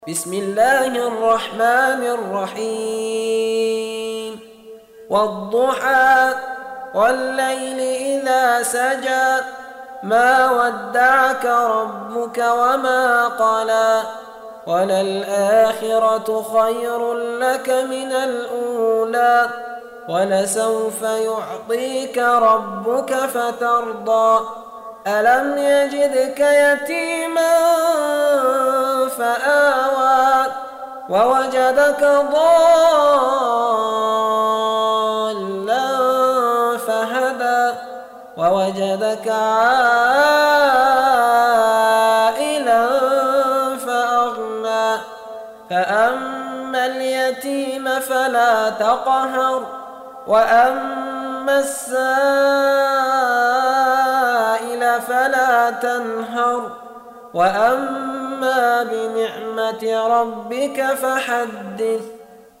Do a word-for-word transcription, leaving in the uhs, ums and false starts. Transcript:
بسم الله الرحمن الرحيم والضحى والليل إذا سجى ما ودعك ربك وما قلى وللآخرة خير لك من الأولى ولسوف يعطيك ربك فترضى ألم يجدك يتيما فآوى ووجدك ضالا فهدى ووجدك عائلا فأغنى فأما اليتيم فلا تقهر وأما السائل فلا تنهر وأما بنعمة ربك فحدث